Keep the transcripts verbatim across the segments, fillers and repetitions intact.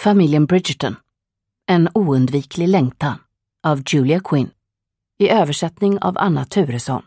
Familjen Bridgerton. En oundviklig längtan av Julia Quinn. I översättning av Anna Turesson.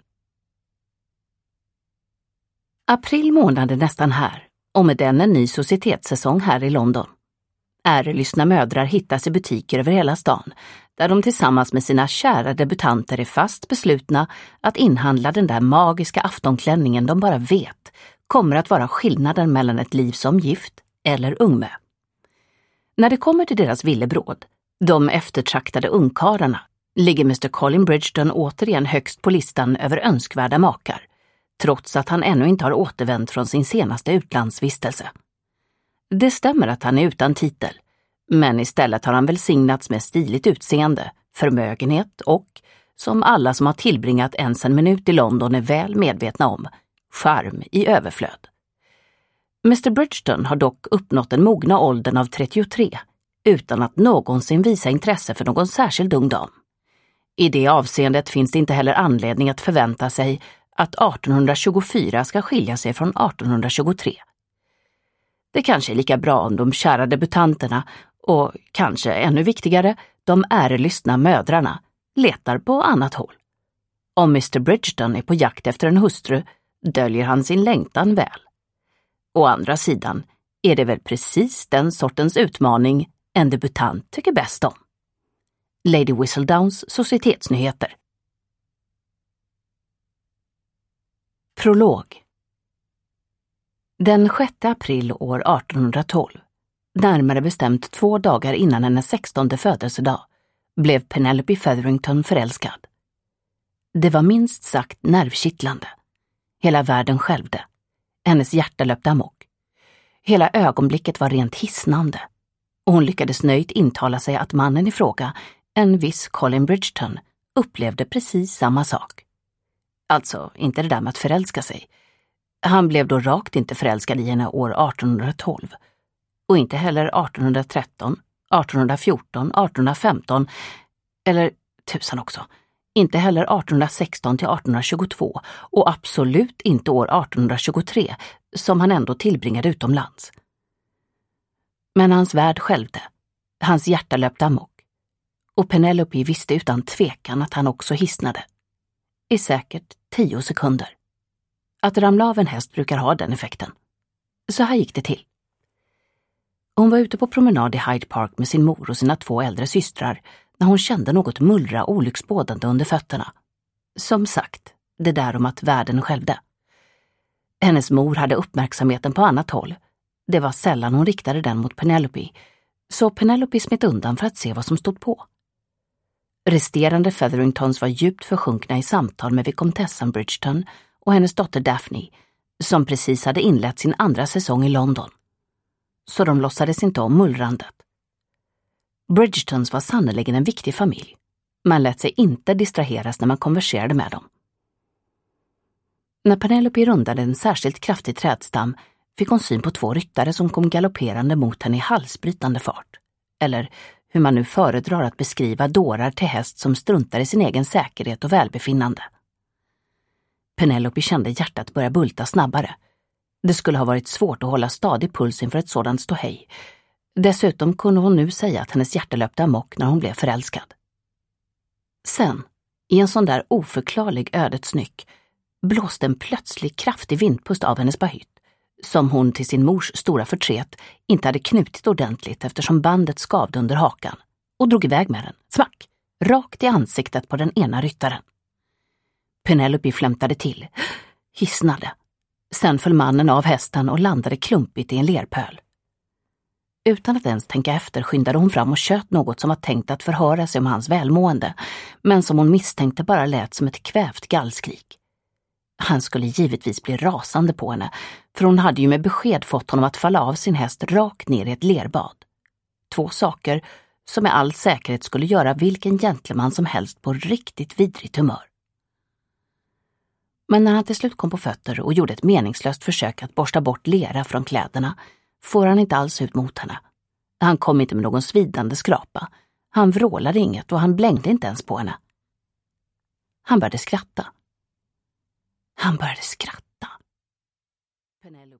April månad är nästan här och med den en ny societetssäsong här i London. Ärelystna mödrar hittas i butiker över hela stan där de tillsammans med sina kära debutanter är fast beslutna att inhandla den där magiska aftonklänningen de bara vet kommer att vara skillnaden mellan ett liv som gift eller ungmö. När det kommer till deras villebråd, de eftertraktade ungkarlarna, ligger mister Colin Bridgerton återigen högst på listan över önskvärda makar, trots att han ännu inte har återvänt från sin senaste utlandsvistelse. Det stämmer att han är utan titel, men istället har han välsignats med stiligt utseende, förmögenhet och, som alla som har tillbringat ens en minut i London är väl medvetna om, charm i överflöd. mister Bridgerton har dock uppnått den mogna åldern av trettiotre utan att någonsin visa intresse för någon särskild ung dam. I det avseendet finns det inte heller anledning att förvänta sig att artonhundratjugofyra ska skilja sig från artonhundratjugotre. Det kanske är lika bra om de kära debutanterna och, kanske ännu viktigare, de ärelystna mödrarna letar på annat håll. Om mister Bridgerton är på jakt efter en hustru döljer han sin längtan väl. Å andra sidan är det väl precis den sortens utmaning en debutant tycker bäst om. Lady Whistledowns societetsnyheter. Prolog. Den sjätte april år artonhundratolv, närmare bestämt två dagar innan hennes sextonde födelsedag, blev Penelope Featherington förälskad. Det var minst sagt nervkittlande. Hela världen skälvde. Hennes hjärta löpte amok. Hela ögonblicket var rent hisnande. Och hon lyckades nöjt intala sig att mannen i fråga, en viss Colin Bridgerton, upplevde precis samma sak. Alltså, inte det där med att förälska sig. Han blev då rakt inte förälskad i henne år artonhundratolv. Och inte heller artonhundratretton, artonhundrafjorton, artonhundrafemton eller, tusan också, inte heller artonhundrasexton till artonhundratjugotvå och absolut inte år artonhundratjugotre som han ändå tillbringade utomlands. Men hans värld skälvde. Hans hjärta löpte amok. Och Penelope visste utan tvekan att han också hisnade. I säkert tio sekunder. Att ramla av en häst brukar ha den effekten. Så här gick det till. Hon var ute på promenad i Hyde Park med sin mor och sina två äldre systrar när hon kände något mullra olycksbådande under fötterna. Som sagt, det där om att världen skälvde. Hennes mor hade uppmärksamheten på annat håll. Det var sällan hon riktade den mot Penelope, så Penelope smet undan för att se vad som stod på. Resterande Featheringtons var djupt försjunkna i samtal med Vicomtessan Bridgerton och hennes dotter Daphne, som precis hade inlett sin andra säsong i London. Så de låtsades inte om mullrandet. Bridgertons var sannoliken en viktig familj. Man lät sig inte distraheras när man konverserade med dem. När Penelope rundade en särskilt kraftig trädstam fick hon syn på två ryttare som kom galopperande mot henne i halsbrytande fart. Eller hur man nu föredrar att beskriva dårar till häst som struntar i sin egen säkerhet och välbefinnande. Penelope kände hjärtat börja bulta snabbare. Det skulle ha varit svårt att hålla stadig puls inför ett sådant ståhej. Dessutom kunde hon nu säga att hennes hjärta löpte amok när hon blev förälskad. Sen, i en sån där oförklarlig ödets nyck, blåste en plötslig kraftig vindpust av hennes bahytt, som hon till sin mors stora förtret inte hade knutit ordentligt eftersom bandet skavde under hakan, och drog iväg med den, smack, rakt i ansiktet på den ena ryttaren. Penelope flämtade till, hisnade. Sen föll mannen av hästen och landade klumpigt i en lerpöl. Utan att ens tänka efter skyndade hon fram och köt något som var tänkt att förhöra sig om hans välmående, men som hon misstänkte bara lät som ett kvävt gallskrik. Han skulle givetvis bli rasande på henne, för hon hade ju med besked fått honom att falla av sin häst rakt ner i ett lerbad. Två saker som med all säkerhet skulle göra vilken gentleman som helst på riktigt vidrigt humör. Men när han till slut kom på fötter och gjorde ett meningslöst försök att borsta bort lera från kläderna får han inte alls ut mot henne. Han kom inte med någon svidande skrapa. Han vrålade inget och han blängde inte ens på henne. Han började skratta. Han började skratta. Penelope